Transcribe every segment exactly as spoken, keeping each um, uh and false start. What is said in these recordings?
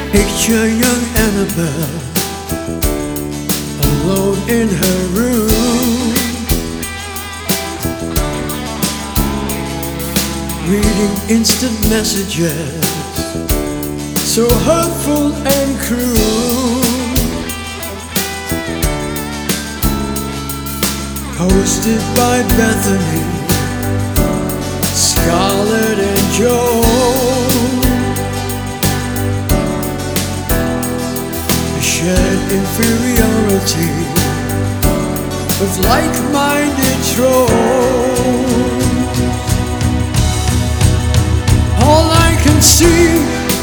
Picture young Annabelle alone in her room, reading instant messages so hurtful and cruel, posted by Bethany, Scarlett and Joe. Shared inferiority with like-minded trolls. All I can see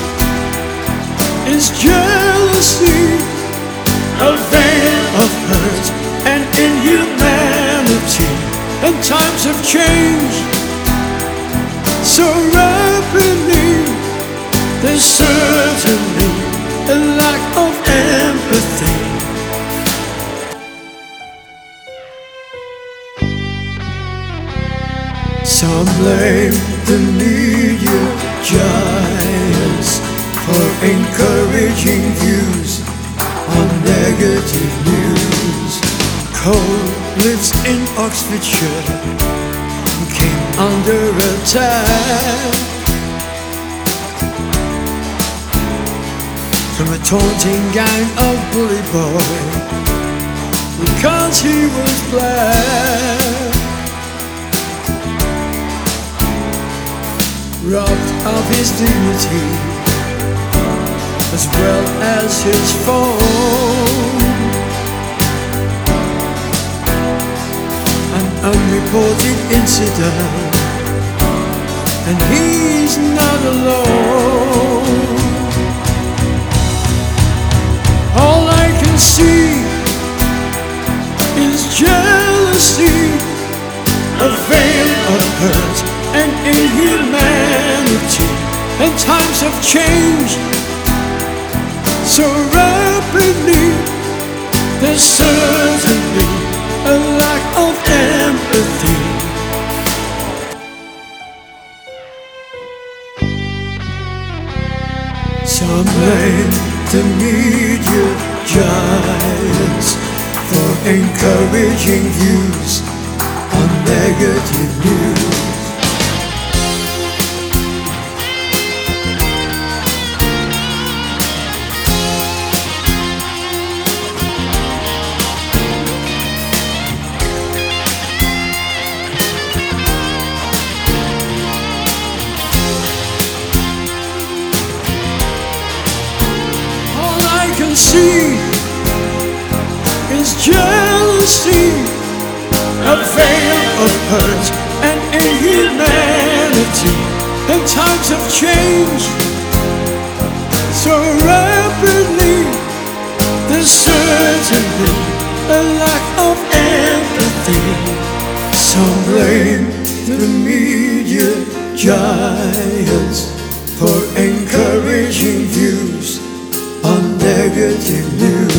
is jealousy, a veil of hurt and inhumanity. And times have changed so rapidly. There's certainly a lack of empathy. Some blame the media giants for encouraging views on negative news. Cole lives in Oxfordshire and came under attack from a taunting gang of bully boys because he was black, robbed of his dignity as well as his phone. An unreported incident, and he's not alone. All I can see is jealousy, a veil of hurt and inhumanity. And times have changed so rapidly. There's certainly a lack of empathy. Some blame the media giants for encouraging views on negative news. See is jealousy, a veil of hurt and inhumanity. And times have changed so rapidly. There's certainly a lack of empathy. Some blame the media giants for encouraging views on negative news.